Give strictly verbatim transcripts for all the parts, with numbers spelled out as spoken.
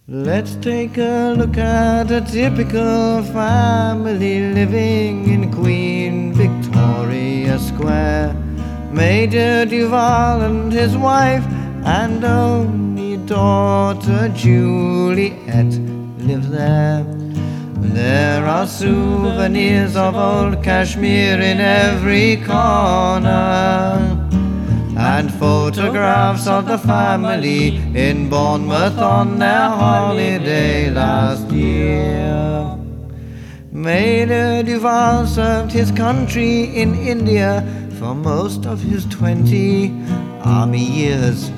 Let's take a look at a typical family living in Queen Victoria Square. Major Duval and his wife and only daughter Juliet live there. There are souvenirs of old Kashmir in every corner, and photographs of the family in Bournemouth on their holiday last year. Major Duval served his country in India for most of his twenty army years.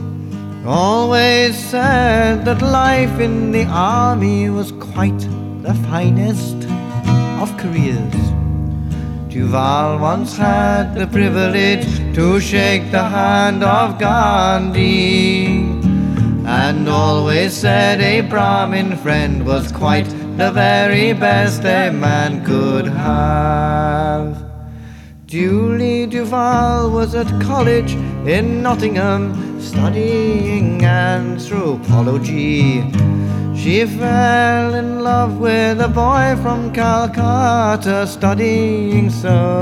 Always said that life in the army was quite the finest of careers. Duval once had the privilege to shake the hand of Gandhi, and always said a Brahmin friend was quite the very best a man could have. Julie Duval was at college in Nottingham studying anthropology. She fell in love with a boy from Calcutta studying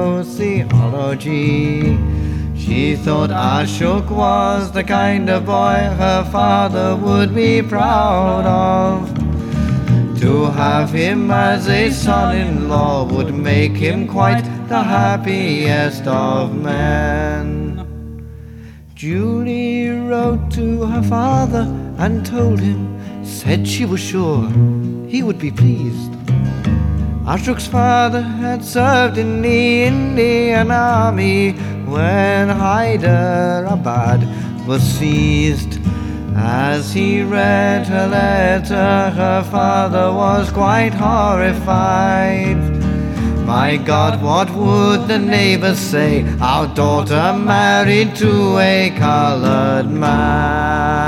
sociology. She thought Ashok was the kind of boy her father would be proud of. To have him as a son-in-law would make him quite the happiest of men. Julie wrote to her father and told him, said she was sure he would be pleased. Ashok's father had served in the Indian army when Hyderabad was seized. As he read her letter, her father was quite horrified. My God, what would the neighbors say? Our daughter married to a colored man.